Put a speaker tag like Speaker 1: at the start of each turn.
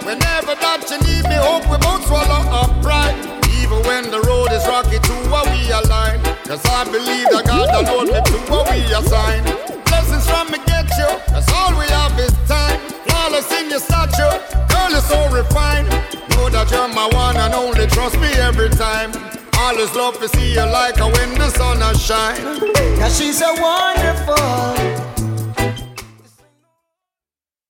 Speaker 1: Whenever that you need me, hope we both swallow up pride. Even when the road is rocky, to what we align. Cause I believe that God alone me to what we assign. Blessings from me get you, that's all we have is time. Flawless in your stature, girl you're so refined. Know that you're my one and only, trust me every time. Always love to see you like when the sun has shine.
Speaker 2: Cause she's so wonderful,